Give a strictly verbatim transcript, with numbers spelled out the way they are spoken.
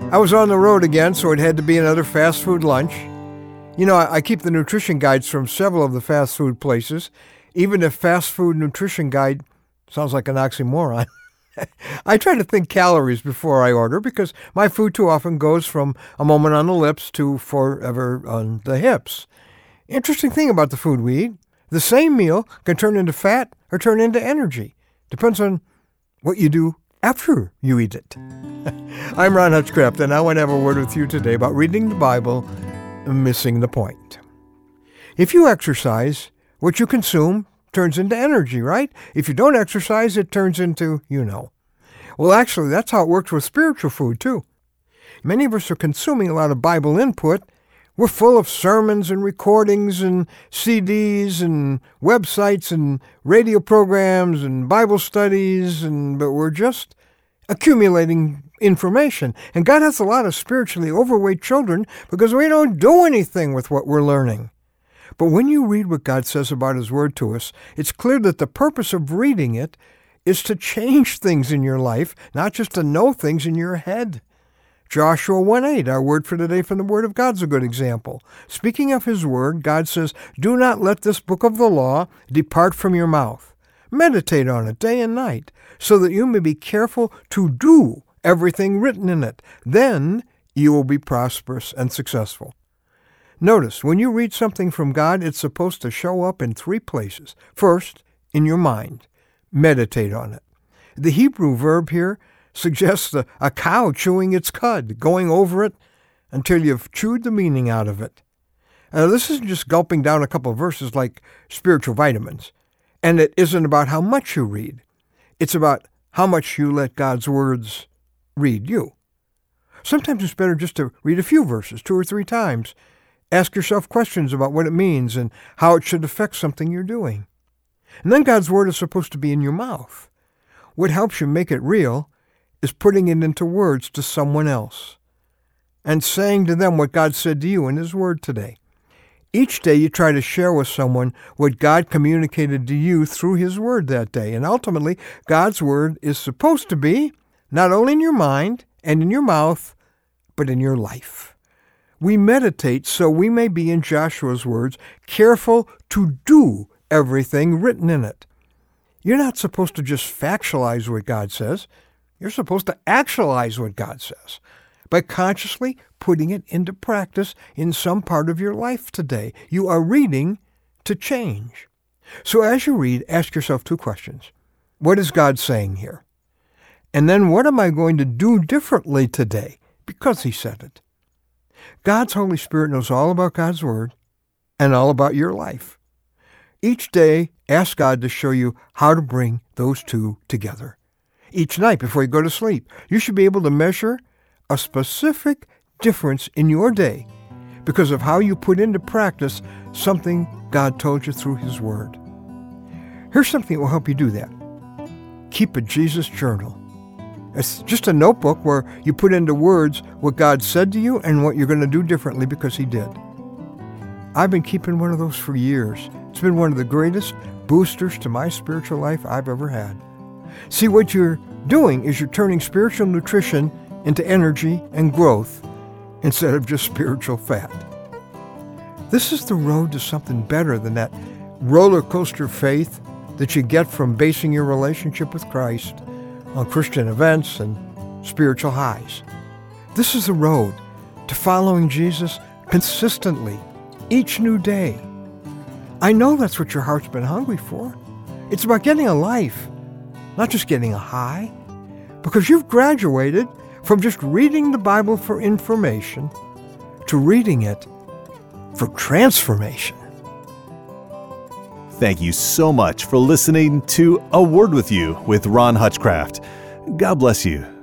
I was on the road again, so it had to be another fast food lunch. You know, I, I keep the nutrition guides from several of the fast food places, even if fast food nutrition guide sounds like an oxymoron. I try to think calories before I order because my food too often goes from a moment on the lips to forever on the hips. Interesting thing about the food we eat, the same meal can turn into fat or turn into energy. Depends on what you do after you eat it. I'm Ron Hutchcraft, and I want to have a word with you today about reading the Bible and missing the point. If you exercise, what you consume turns into energy, right? If you don't exercise, it turns into, you know. Well, actually, that's how it works with spiritual food, too. Many of us are consuming a lot of Bible input. We're full of sermons and recordings and C Ds and websites and radio programs and Bible studies, and but we're just accumulating information. And God has a lot of spiritually overweight children because we don't do anything with what we're learning. But when you read what God says about His Word to us, it's clear that the purpose of reading it is to change things in your life, not just to know things in your head. Joshua one eight, our word for today from the Word of God, is a good example. Speaking of His Word, God says, "Do not let this book of the law depart from your mouth. Meditate on it day and night, so that you may be careful to do everything written in it. Then you will be prosperous and successful." Notice, when you read something from God, it's supposed to show up in three places. First, in your mind. Meditate on it. The Hebrew verb here suggests a, a cow chewing its cud, going over it until you've chewed the meaning out of it. Now, this isn't just gulping down a couple of verses like spiritual vitamins. And it isn't about how much you read. It's about how much you let God's words read you. Sometimes it's better just to read a few verses, two or three times. Ask yourself questions about what it means and how it should affect something you're doing. And then God's Word is supposed to be in your mouth. What helps you make it real is putting it into words to someone else and saying to them what God said to you in His Word today. Each day you try to share with someone what God communicated to you through His Word that day. And ultimately, God's Word is supposed to be not only in your mind and in your mouth, but in your life. We meditate so we may be, in Joshua's words, careful to do everything written in it. You're not supposed to just factualize what God says. You're supposed to actualize what God says by consciously putting it into practice in some part of your life today. You are reading to change. So as you read, ask yourself two questions. What is God saying here? And then what am I going to do differently today because He said it? God's Holy Spirit knows all about God's Word and all about your life. Each day, ask God to show you how to bring those two together. Each night before you go to sleep, you should be able to measure a specific difference in your day because of how you put into practice something God told you through His Word. Here's something that will help you do that. Keep a Jesus journal. It's just a notebook where you put into words what God said to you and what you're going to do differently because He did. I've been keeping one of those for years. It's been one of the greatest boosters to my spiritual life I've ever had. See, what you're doing is you're turning spiritual nutrition into energy and growth instead of just spiritual fat. This is the road to something better than that roller coaster faith that you get from basing your relationship with Christ on Christian events and spiritual highs. This is the road to following Jesus consistently, each new day. I know that's what your heart's been hungry for. It's about getting a life, not just getting a high, because you've graduated from just reading the Bible for information to reading it for transformation. Thank you so much for listening to A Word With You with Ron Hutchcraft. God bless you.